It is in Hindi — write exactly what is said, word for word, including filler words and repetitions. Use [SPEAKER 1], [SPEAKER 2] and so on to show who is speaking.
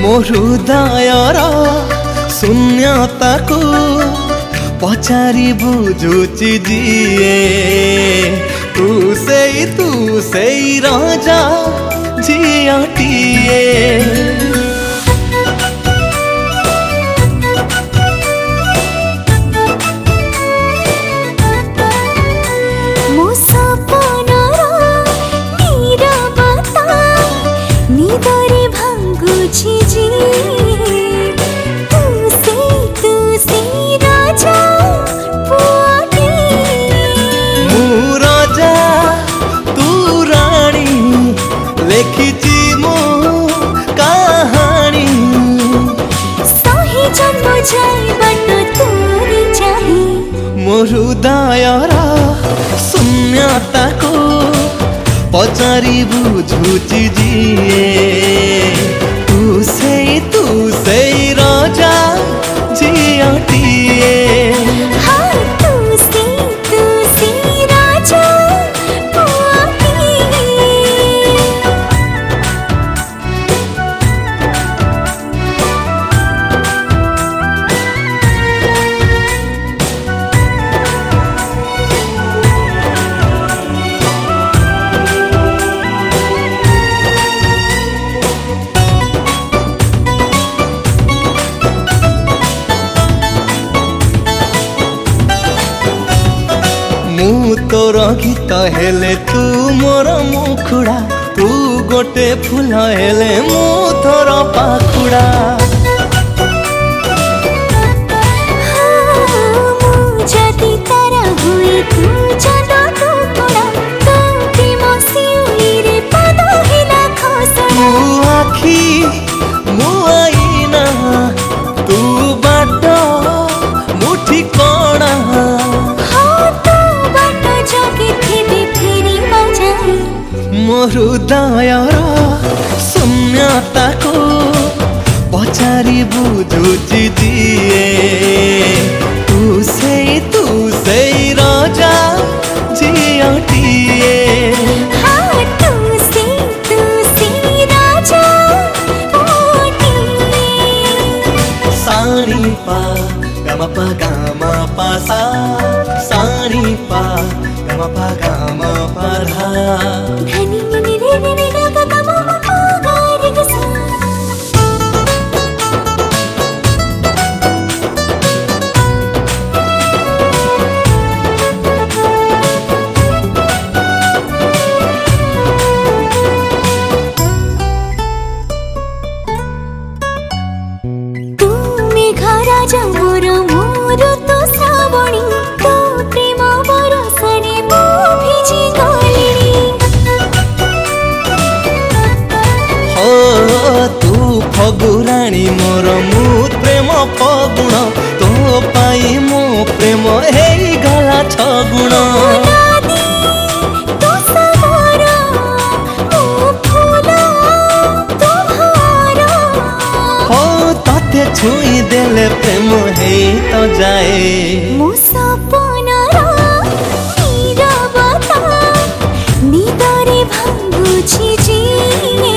[SPEAKER 1] मो हृदयर शून्यता को पचारि बुझुची जिए तू से तू से राजा झियाटिए मो हृदयर शून्यता को पचारि बुझुची जिए तू से तू से राजा झियाटिए मु तोर गीत हेले तू मोर मुखुड़ा तू गोटे फूल हेले मु तोर पाखुड़ा आखी मु आईना तू बाट मु ठिकाना मो हृदयर शून्यता को पचारि बुझुची जिए तू से तू से राजा झियाटिए सानी पा गम पा गम पा सा सानी पा गम पा गम पा धा धनी नि रे रे रे ग ग म म प ग रे ग सा तू मेघा राजा मोर मोर तो श्रावणी तो प्रेम बरसने मो भिजी गलिनी हो तू फगुराणी मोर मु प्रेम फगुण तो पाई मो प्रेम हे गला छगुण छुई देले प्रेम हे तो जाए
[SPEAKER 2] मो सपनार नीरवता निदरे भांगुछि जिए